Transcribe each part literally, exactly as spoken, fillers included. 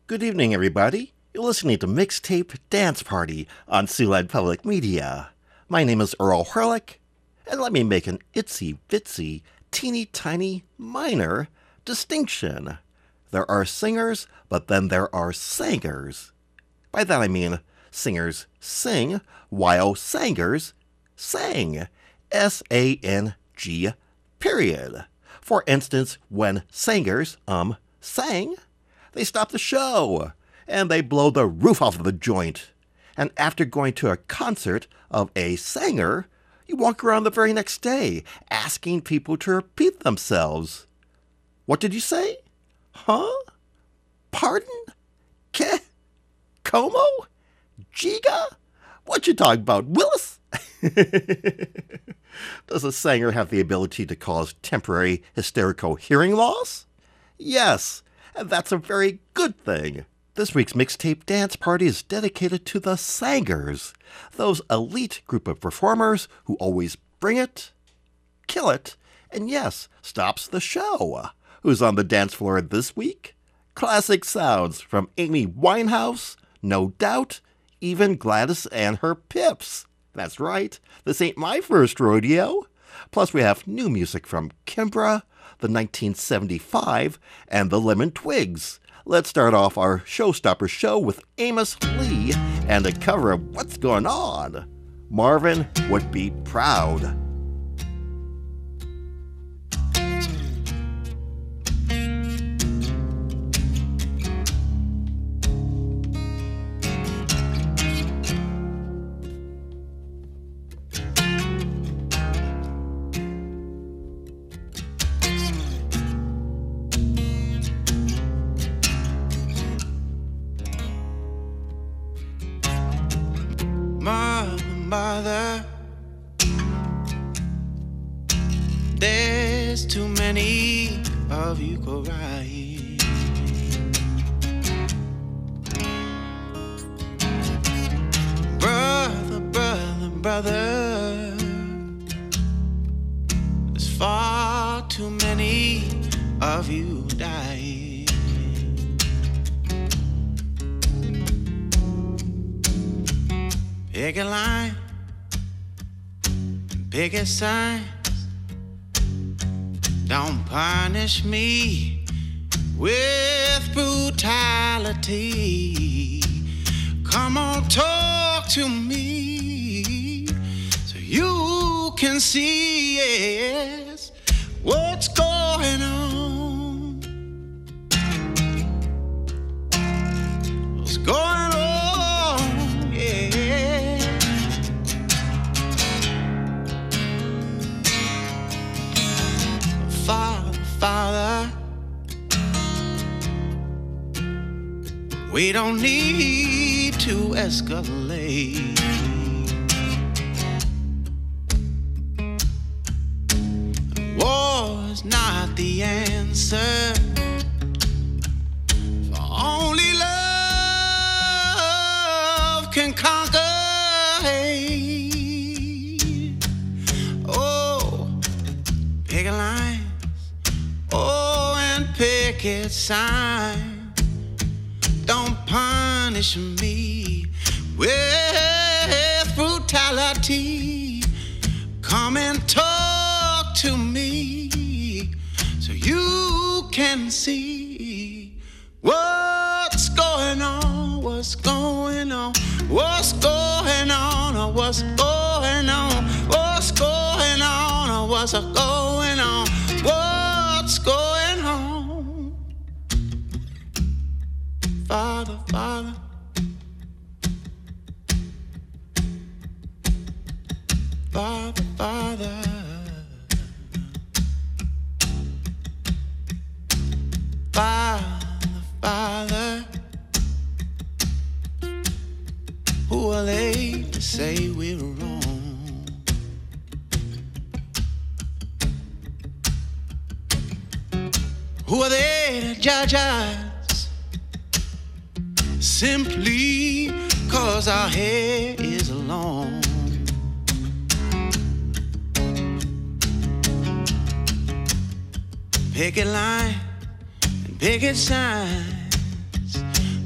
Good evening, everybody. You're listening to Mixtape Dance Party on Siouxland Public Media. My name is Earl Hurlick, and let me make an itsy-bitsy, teeny-tiny, minor distinction. There are singers, but then there are sangers. By that I mean singers sing, while sangers sang. S A N G, period. For instance, when sangers, um, sang, they stop the show, and they blow the roof off of the joint. And after going to a concert of a sanger, you walk around the very next day, asking people to repeat themselves. What did you say? Huh? Pardon? Ke? Como? Giga? What you talking about, Willis? Does a sanger have the ability to cause temporary hysterical hearing loss? Yes, and that's a very good thing. This week's Mixtape Dance Party is dedicated to the sangers, those elite group of performers who always bring it, kill it, and yes, stops the show. Who's on the dance floor this week? Classic sounds from Amy Winehouse, No Doubt, even Gladys and her Pips. That's right, this ain't my first rodeo. Plus we have new music from Kimbra, the nineteen seventy-five, and the Lemon Twigs. Let's start off our showstopper show with Amos Lee and a cover of What's Going On. Marvin Would Be Proud. Mother, there's too many of you crying. Brother, brother, brother, there's far too many of you dying. Pick a line, pick a sign. Don't punish me with brutality. Come on, talk to me so you can see, yes, what's going on. What's going on? Father, we don't need to escalate. War is not the answer, for only love can conquer hate. Oh, pick a line. Oh, and picket sign. Don't punish me with brutality. Come and talk to me so you can see what's going on, what's going on, what's going on, or what's going on, what's going on, or what's going on. What's going on? Father, Father, Father, Father, Father, Father, who are they to say we're wrong? Who are they to judge us simply cause our hair is long? Picket line and picket signs.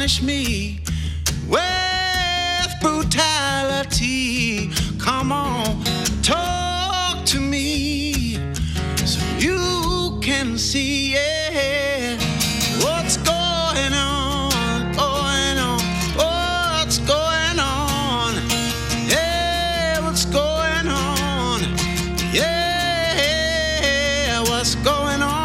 punish me with brutality. Come on, talk to me so you can see, yeah, what's going on, going on, what's going on, yeah, what's going on, yeah, what's going on.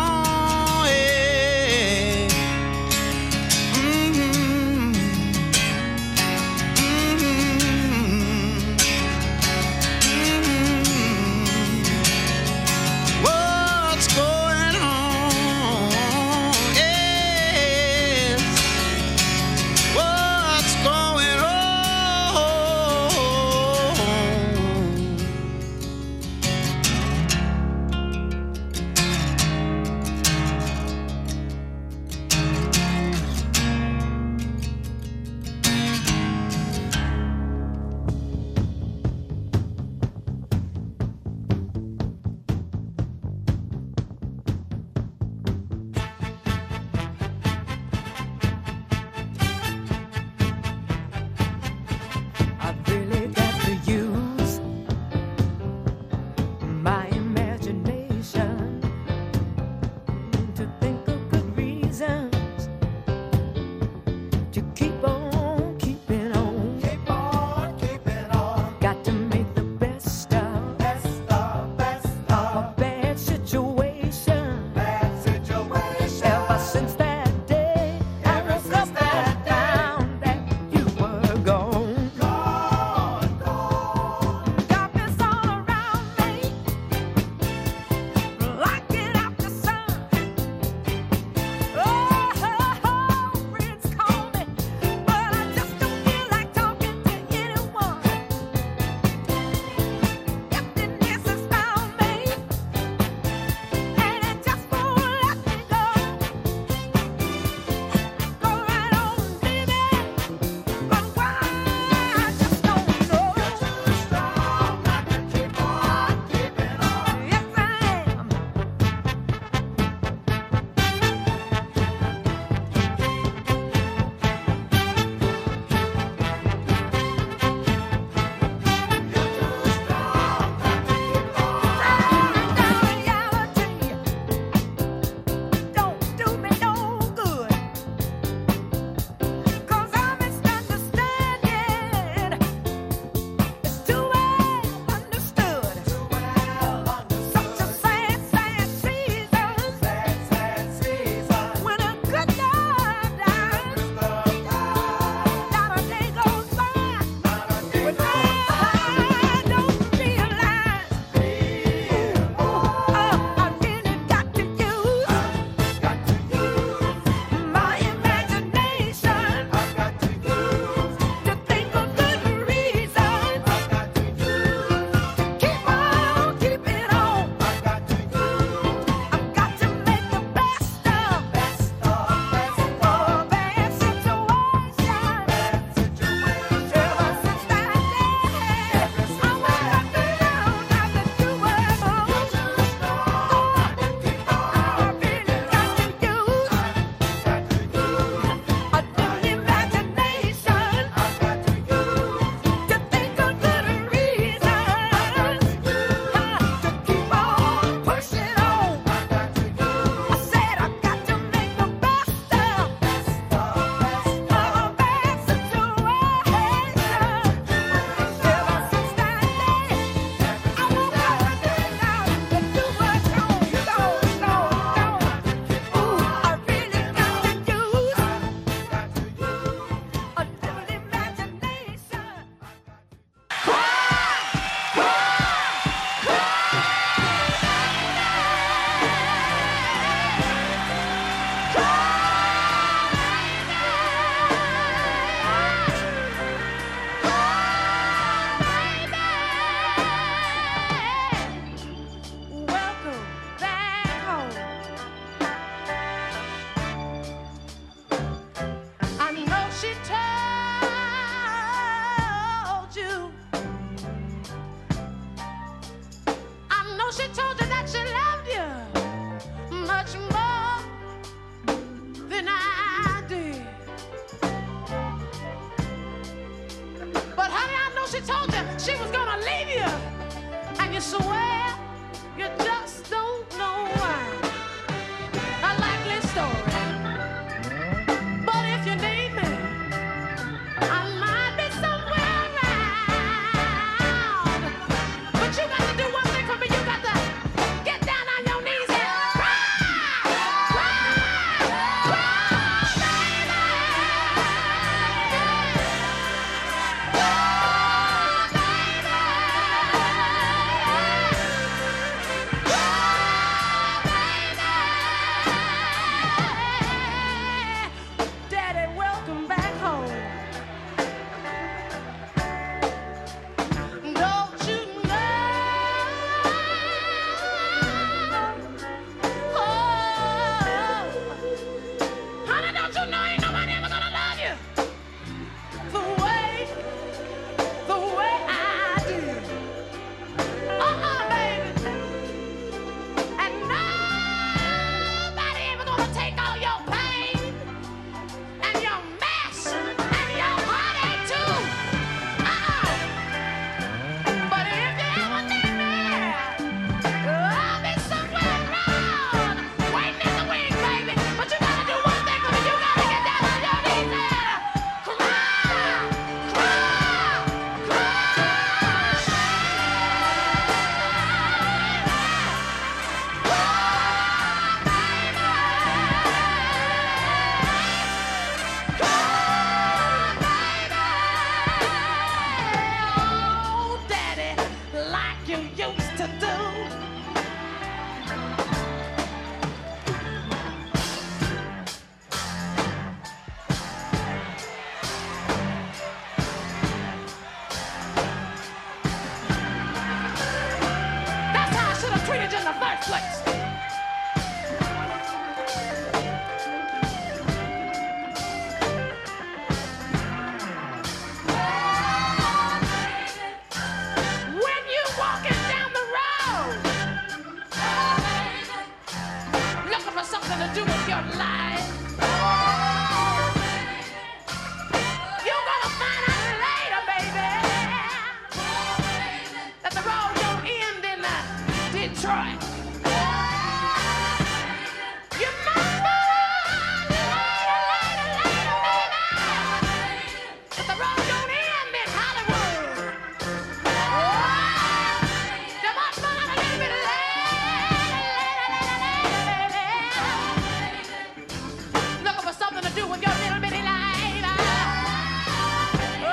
swear you just don't know why. A likely story. But if you need me, I might be somewhere around. But you got to do one thing for me. You got to get down on your knees and cry, cry, cry, Daddy, welcome back home. Don't you know? Oh, honey, don't you know ain't nobody ever gonna love you the way, the way I do. Uh-uh, baby. And nobody ever gonna take all your pain and your mess and your heartache too. Uh-uh. But if you ever need me, I'll be somewhere around, waiting in the wings, baby. But you gotta do one thing for me. You gotta get down on your knees and cry, cry, oh, Daddy, like you used to do. That's how I should have treated you in the first place. When you walking down the road, looking for something to do with your life, you're gonna find out later, baby, that the road don't end in uh, Detroit. You might find out later, later, later, baby, that the road don't end in Hollywood. You might find out a little bit later, looking for something to do with your little bitty life. Oh,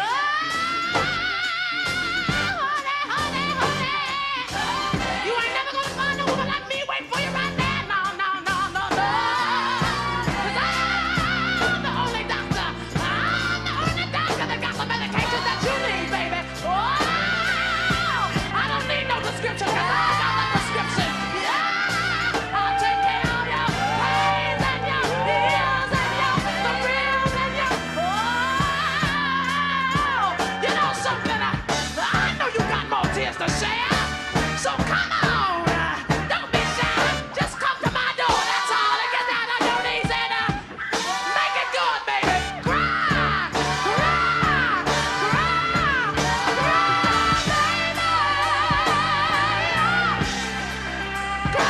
honey, honey, honey. You ain't never gonna find a woman like me waiting for you right there. No, no, no, no, no. 'Cause I'm the only doctor. I'm the only doctor that got the medication that you need, baby. Oh, I don't need no prescription 'cause I got the prescription. Yeah, I'll take care of your pains and your ills and your thrills and your. Oh, you know something? I, I know you got more tears to share. So come on, uh, don't be shy. Just come to my door. That's all. And get down on your knees and uh, make it good, baby. Cry, cry, cry, cry,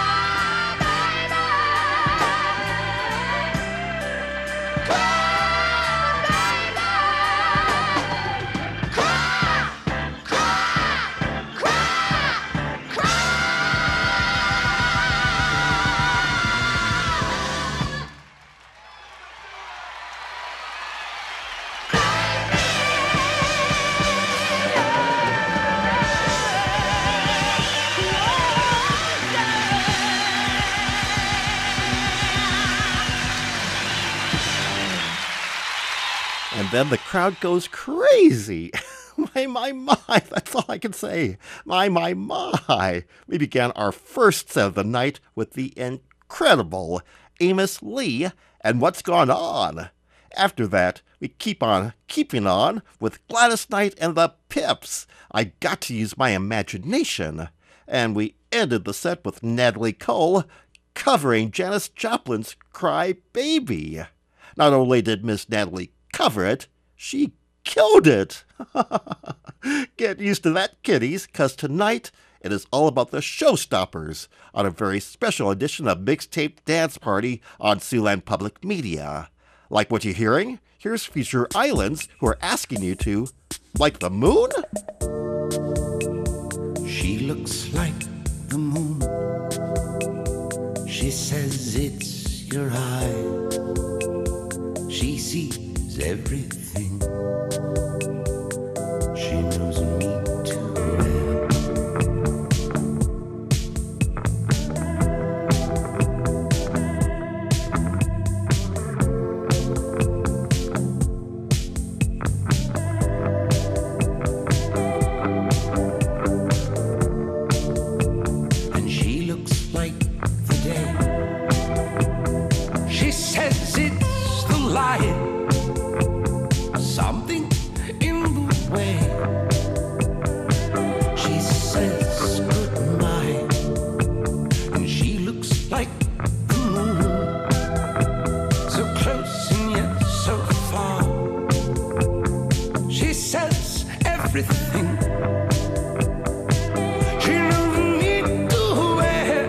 And then the crowd goes crazy. My, my, my, that's all I can say. My, my, my. We began our first set of the night with the incredible Amos Lee and What's Gone On. After that, we keep on keeping on with Gladys Knight and the Pips. I got to use my imagination. And we ended the set with Natalie Cole covering Janis Joplin's Cry Baby. Not only did Miss Natalie cover it, she killed it. Get used to that, kiddies, because tonight It is all about the Showstoppers on a very special edition of Mixtape Dance Party on Siouxland Public Media. Like what you're hearing? Here's Future Islands, who are asking you to like the moon? She looks like the moon. She says it's your eye. She sees everything. She knows me too well. And she looks like the day. She says it's the light. Something in the way she says goodnight, and she looks like the moon, so close and yet so far. She says everything. She knows me too well.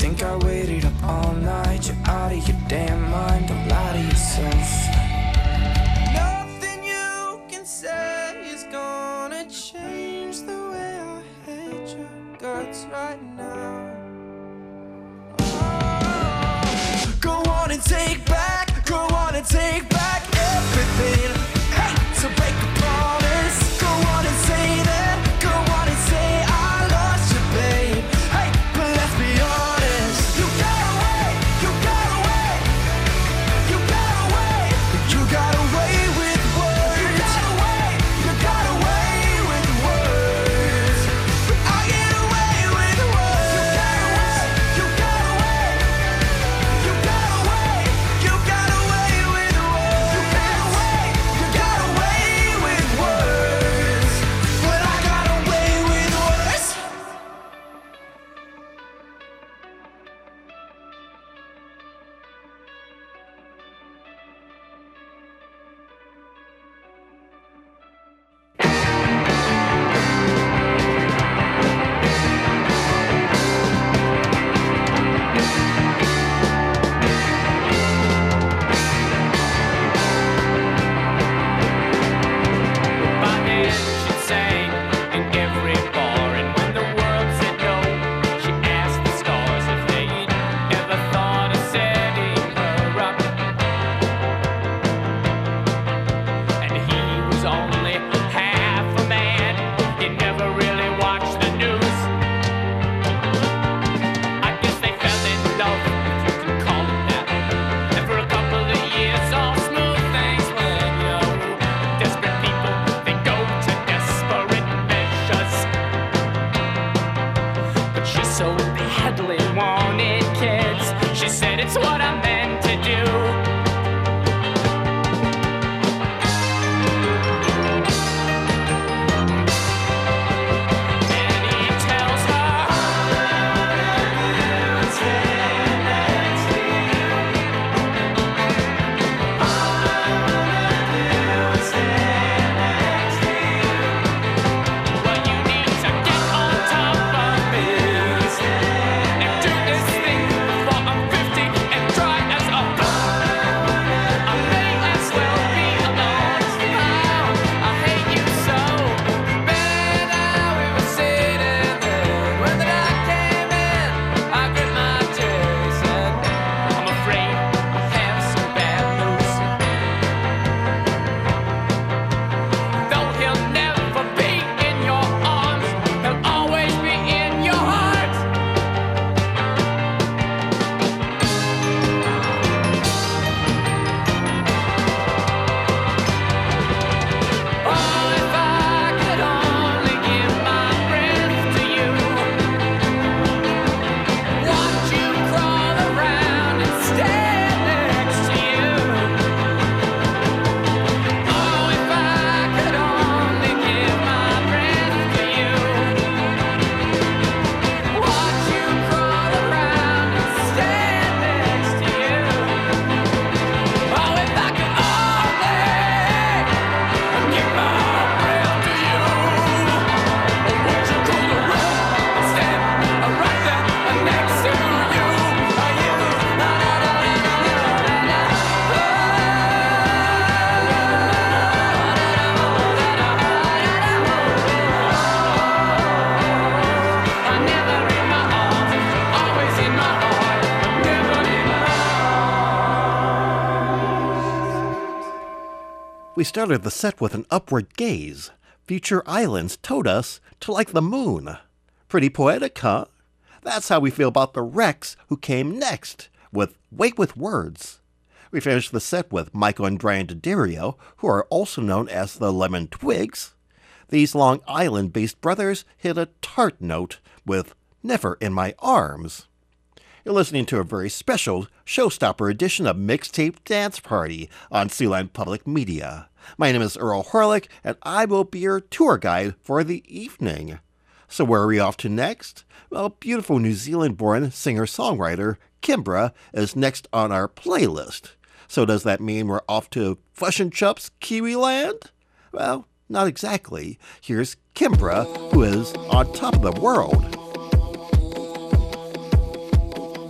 think I waited up all night? You're out of your damn mind, don't lie to yourself. Nothing you can say is gonna change the way I hate your guts right now. Oh. Go on and take back, go on and take back everything. Hey, so break the promise. Go on and say that, go on and say I lost you, babe. Hey, but let's be honest. You got away, you got away, you got away, you got away with words. You got away, you got away with words. But I get away with words. You got away, you got away, you got away, you got away with words. You got away, you got away with words. But I got away with words. By then she'd sang in every bar, and when the world said no, she asked the stars if they'd ever thought of setting her up. And he was only half a man, he never really watched the news. I guess they fell in love, if you can call it that. And for a couple of years all smooth things went, you know. Desperate people, they go to desperate measures. But she so badly wanted kids, she said it's what I'm meant to do. And he tells her, well, you need to get on top of me and do this thing before I'm fifty and try as a I may as well be alone. Oh, I hate you so. Man, how we were sitting there when the night came in. I grit my teeth, said, I'm afraid I have some bad news. Though he'll never be in your arms, he'll always be in your heart. Oh, if I could only give my breath to you, watch you crawl around and stand next to you. Oh, if I could only give my breath to you, watch you crawl around and stand next to you. Oh, if I could only give my breath to you, watch you crawl around and stand right there next to you. Oh, you, la la la la la never in my arms, always in my heart, never in my We started the set with an upward gaze. Future Islands towed us to like the moon. Pretty poetic, huh? That's how we feel about the Rex, who came next, with Wake with Words. We finished the set with Michael and Brian D'Addario, who are also known as the Lemon Twigs. These Long Island-based brothers hit a tart note with Never in My Arms. You're listening to a very special showstopper edition of Mixtape Dance Party on Siouxland Public Media. My name is Earl Horlick, and I will be your tour guide for the evening. So where are we off to next? Well, beautiful New Zealand-born singer-songwriter Kimbra is next on our playlist. So does that mean we're off to Flesh and Chup's Kiwi Land? Well, not exactly. Here's Kimbra, who is on top of the world.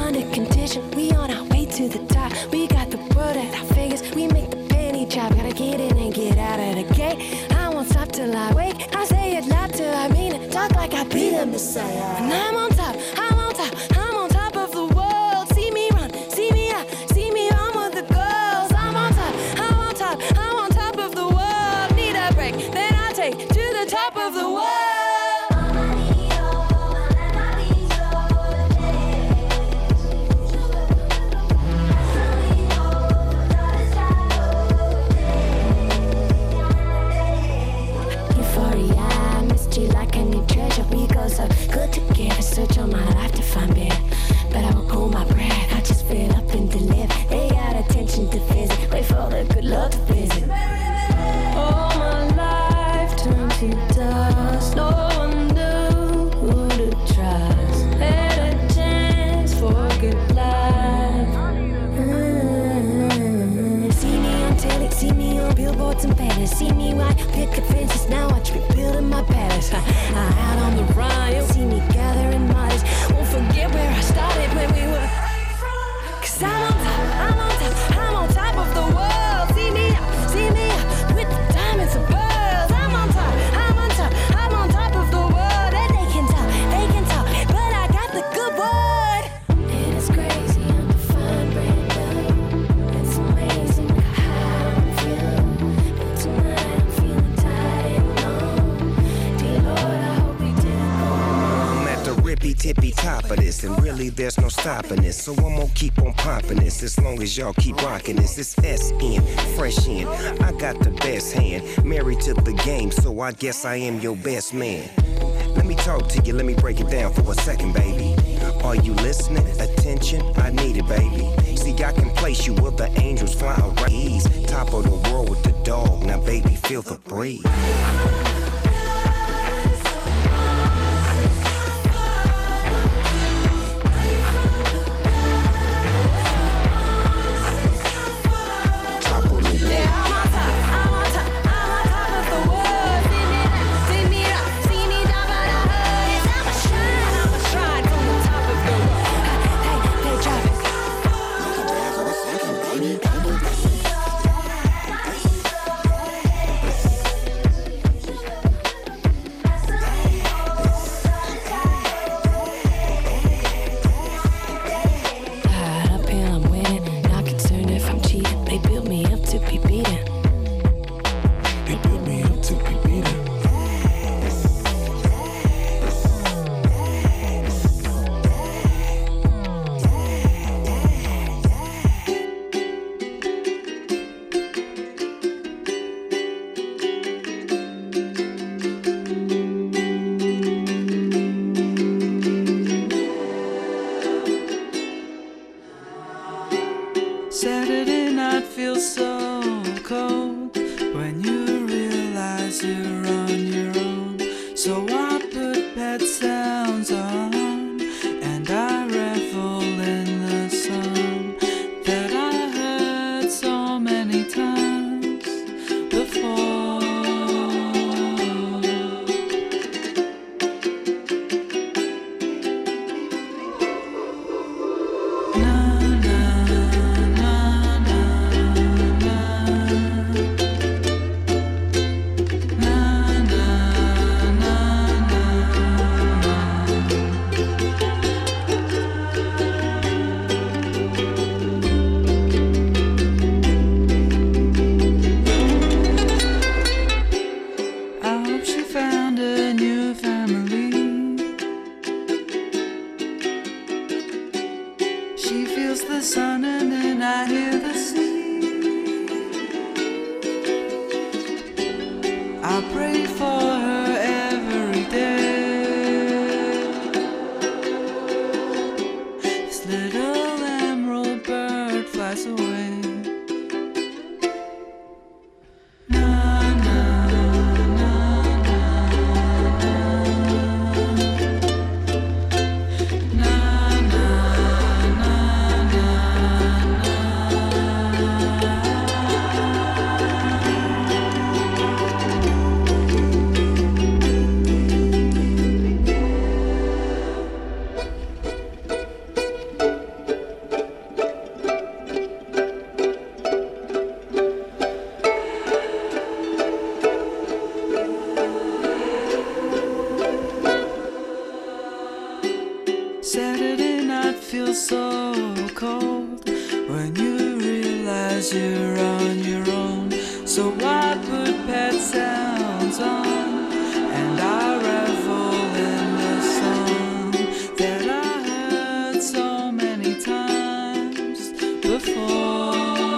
under condition. We on our way to the top. We got the world at our fingers. We make the penny drop. Gotta get in and get out of the gate. I won't stop till I wake. I say it loud till I mean it. Talk like I be the Messiah. And I'm on top. I'm on top. I'm on top of the world. See me run. See me out. See me run with the girls. I'm on top. I'm on top. I'm on top of the world. Need a break. Then I take to the top of the world. So good together, search on my life to find better. But I won't hold my breath, I just fill up and deliver. They got attention to visit, wait for the good Lord to visit. All my life turned to dust, no one knew who to trust. Had a chance for a good life. Mm-hmm. See me on telly, see me on billboards and banners. See me ride picket fences, now watch me building my palace. I out on the run, you'll see me gathering miles. Won't forget where I started when we were. Cause I'm on top, I'm on top, I'm on top of the world. See me up, see me up, with the diamonds and pearls. I'm on top, I'm on top, I'm on top of the world. And they can talk, they can talk, but I got the good word. And it's crazy, I'm a fine brand new. It's amazing how I'm feeling. But tonight I'm feeling tired and alone. Dear Lord, I hope we didn't go wrong. I'm at the rippy tippy top of this, and really there's no stopping this. So I'm gonna keep on popping this as long as y'all keep rocking this. It's S N, fresh in. I got the best hand, married to the game, so I guess I am your best man. Let me talk to you, let me break it down for a second, baby. Are you listening? Attention, I need it, baby. See, I can place you where the angels fly around. Ease, top of the world with the dog. Now, baby, feel the breeze. Saturday night feels so cold when you realize you're on your own. So I put pet sounds on and I revel in the song that I heard so many times before. feel so cold when you realize you're on your own. So I put pet sounds on and I revel in the song that I heard so many times before.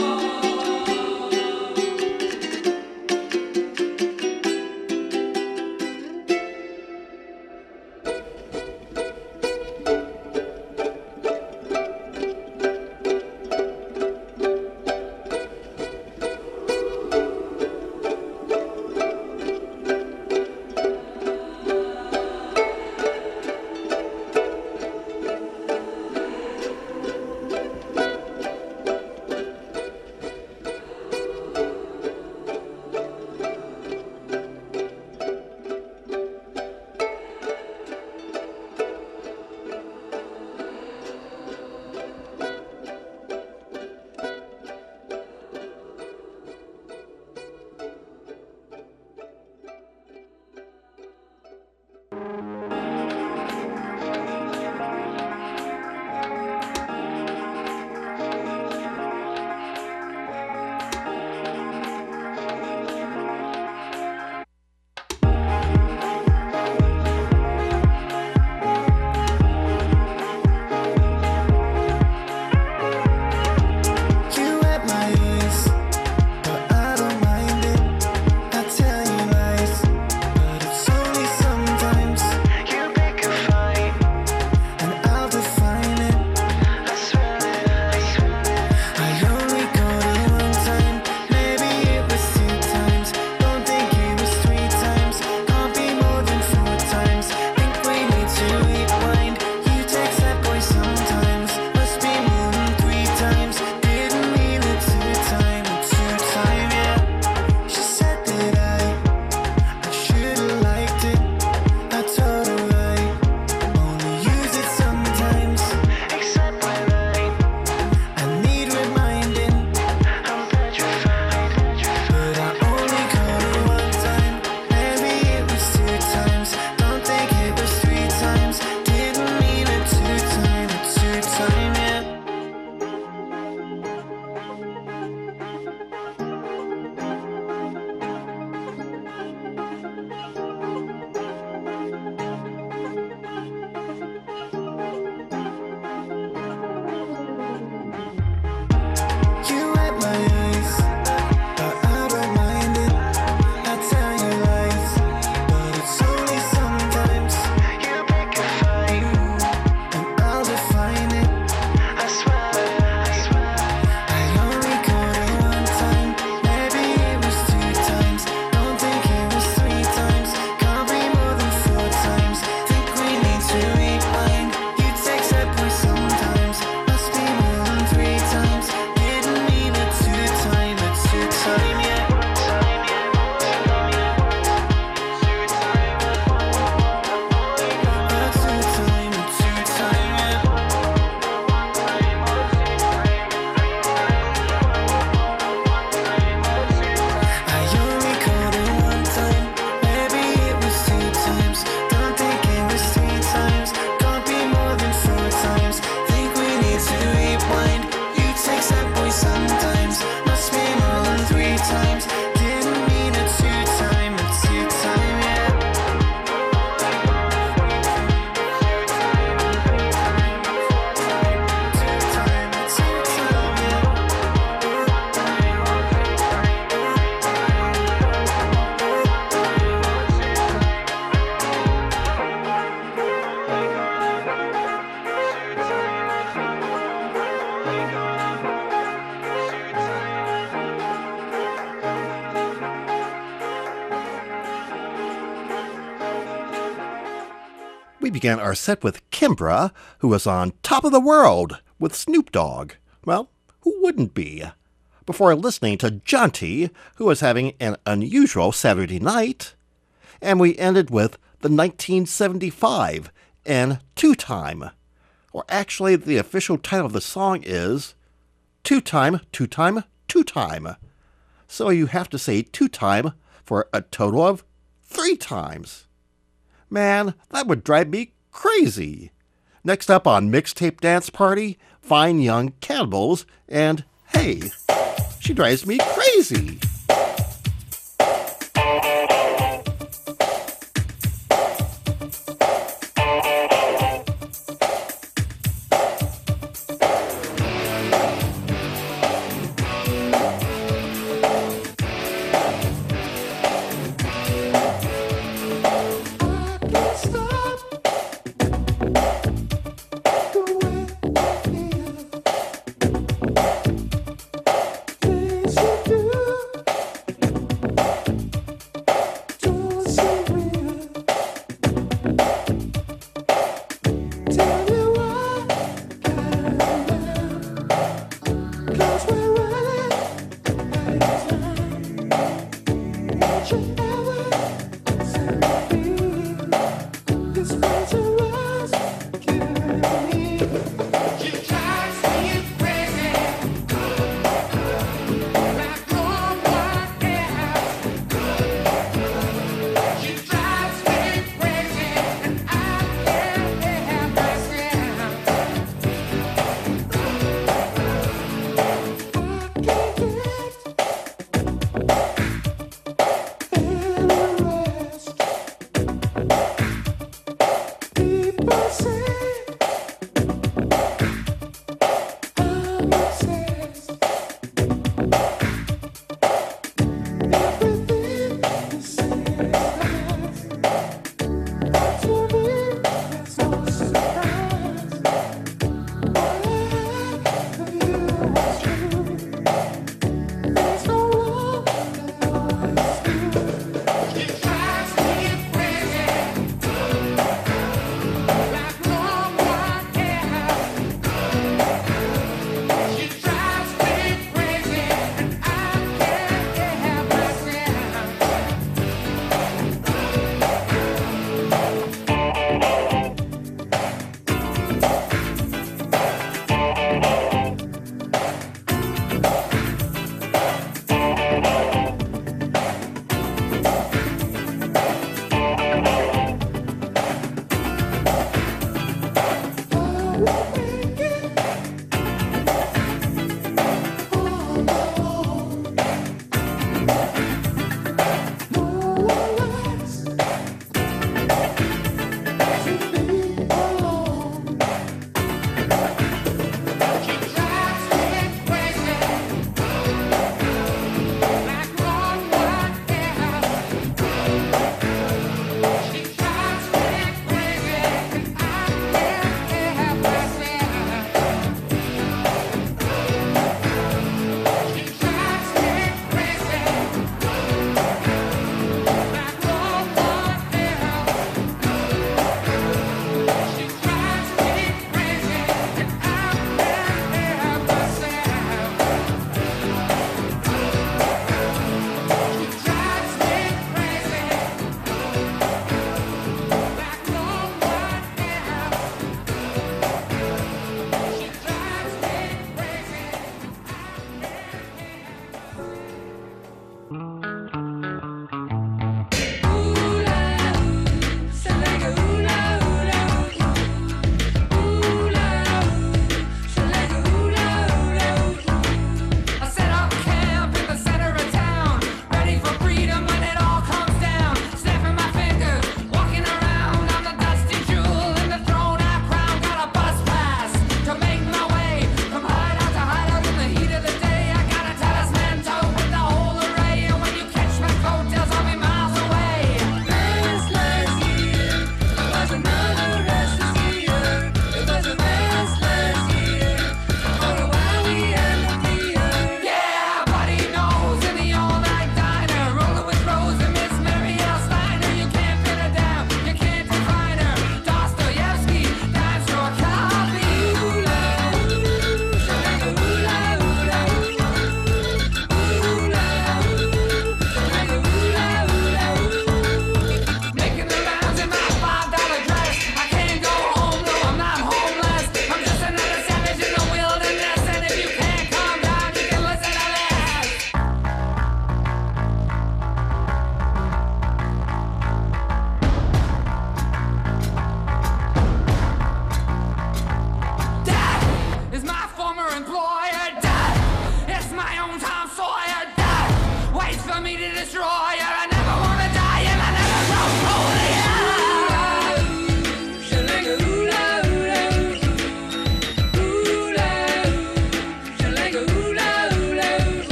We began our set with Kimbra, who was on Top of the World with Snoop Dogg. Well, who wouldn't be? Before listening to Jonty, who was having an unusual Saturday night. And we ended with the nineteen seventy-five and Two Time. Or actually, the official title of the song is Two Time, Two Time, Two Time. So you have to say two time for a total of three times. Man, that would drive me crazy. Next up on Mixtape Dance Party, Fine Young Cannibals and Hey, She Drives Me Crazy. Things you do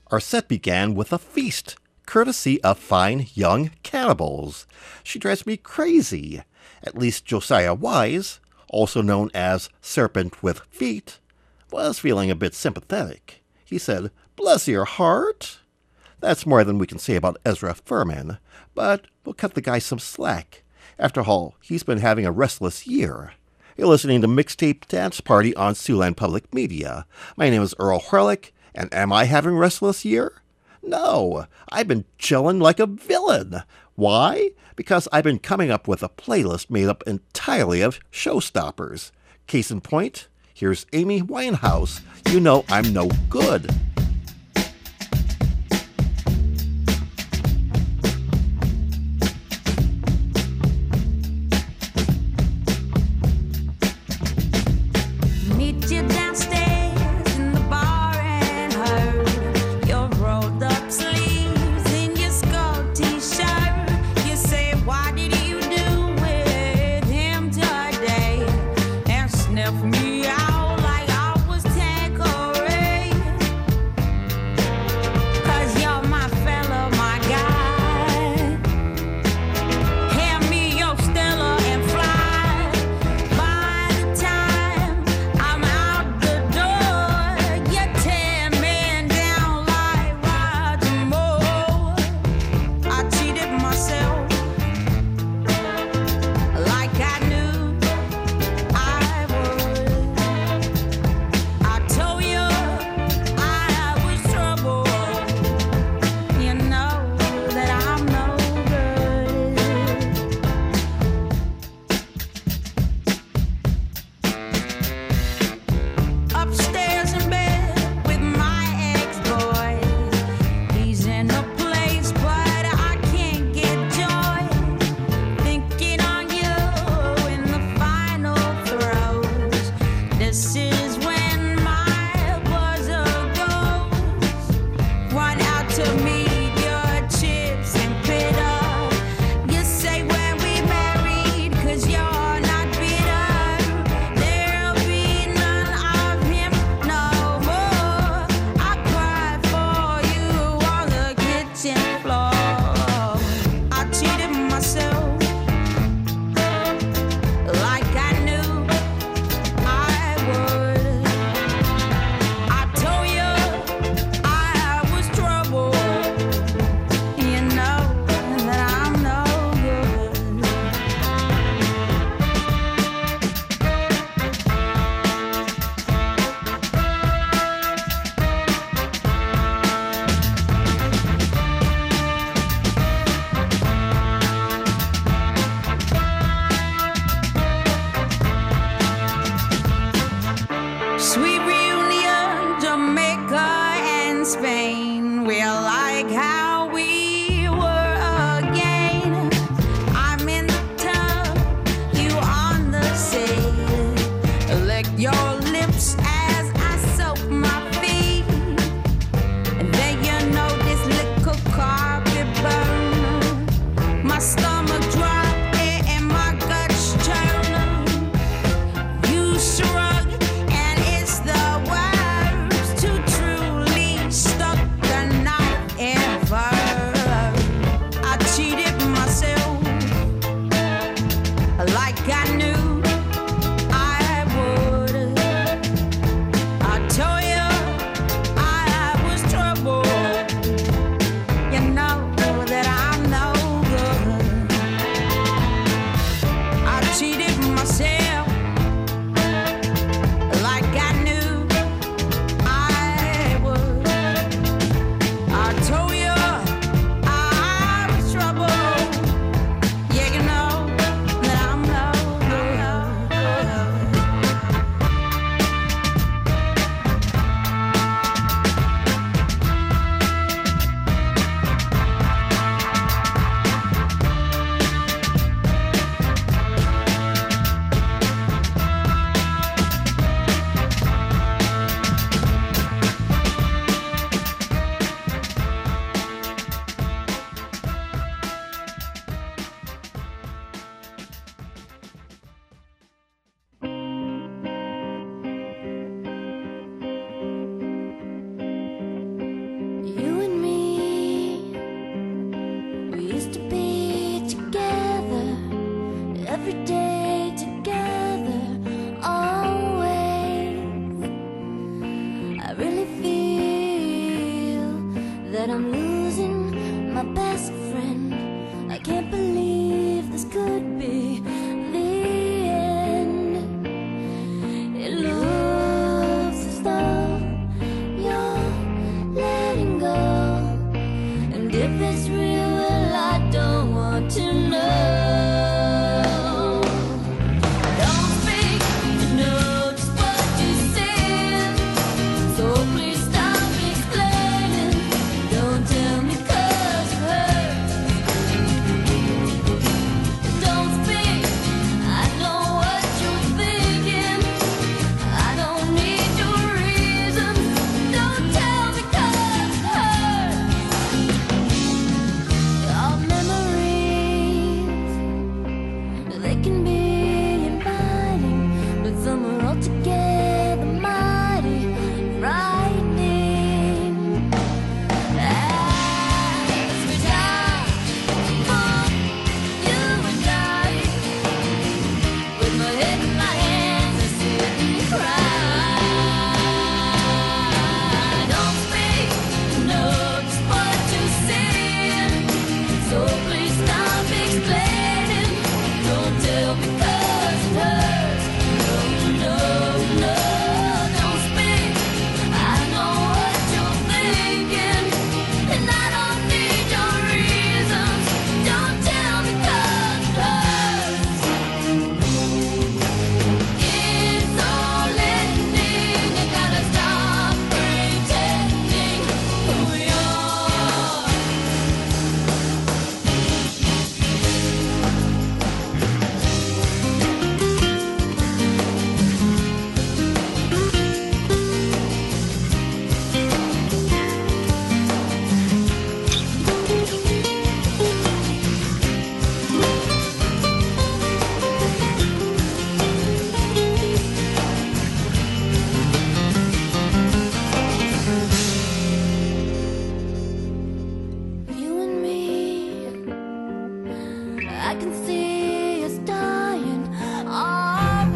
Our set began with a feast, courtesy of Fine Young Cannibals. She drives me crazy. At least Josiah Wise, also known as Serpent with Feet, was feeling a bit sympathetic. He said, "Bless your heart." That's more than we can say about Ezra Furman, but we'll cut the guy some slack. After all, he's been having a restless year. You're listening to Mixtape Dance Party on Siouxland Public Media. My name is Earl Hurlick, and am I having a restless year? No, I've been chilling like a villain. Why? Because I've been coming up with a playlist made up entirely of showstoppers. Case in point, here's Amy Winehouse. You know I'm no good. Meet you downstairs in the bar and heard your rolled up sleeves in your skull t-shirt. You say, what did you do with him today? And sniff me out like I was Tanqueray.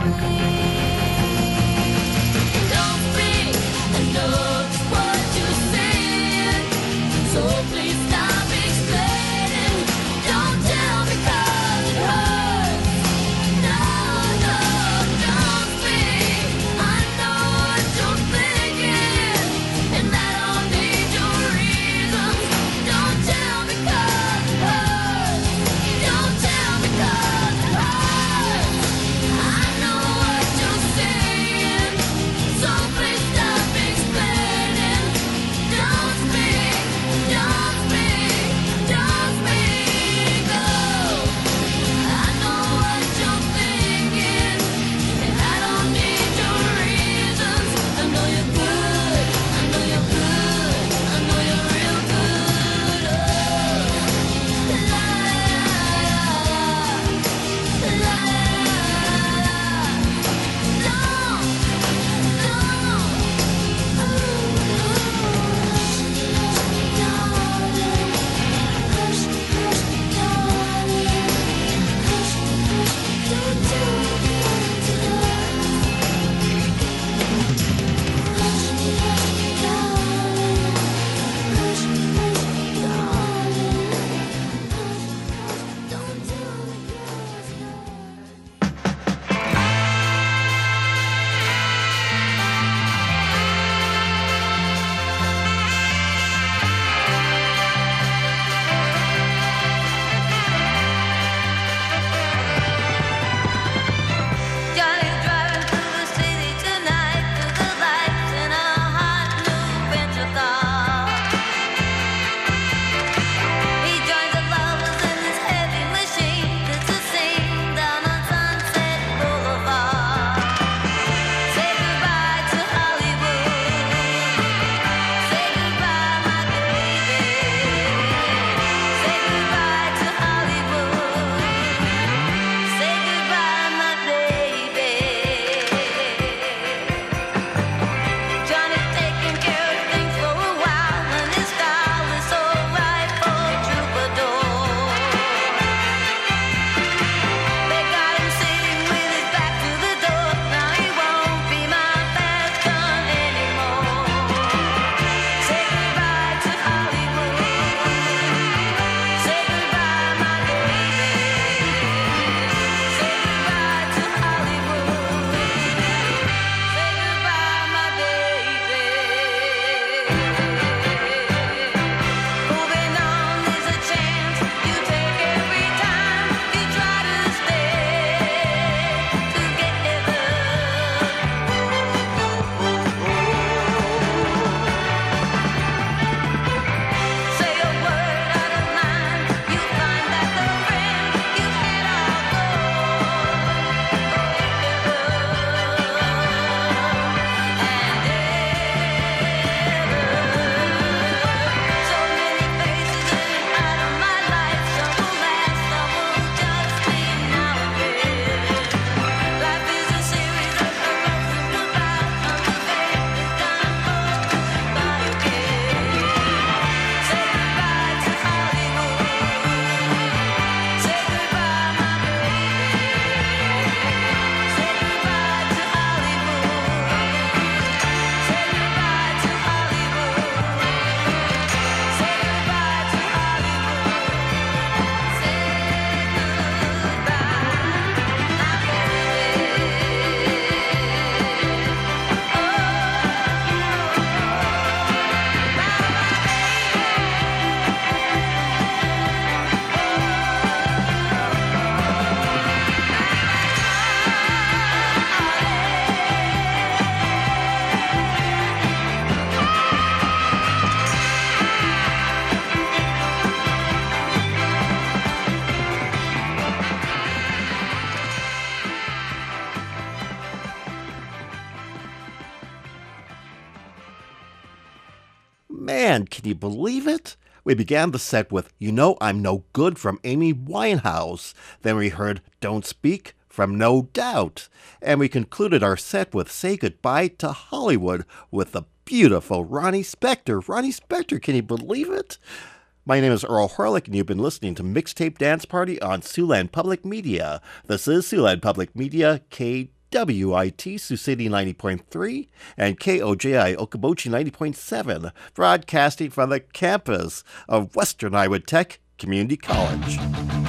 Man, can you believe it? We began the set with You Know I'm No Good from Amy Winehouse. Then we heard Don't Speak from No Doubt. And we concluded our set with Say Goodbye to Hollywood with the beautiful Ronnie Spector. Ronnie Spector, can you believe it? My name is Earl Horlick, and you've been listening to Mixtape Dance Party on Siouxland Public Media. This is Siouxland Public Media, K W I T Sioux City ninety point three and K O J I Okoboji ninety point seven, broadcasting from the campus of Western Iowa Tech Community College.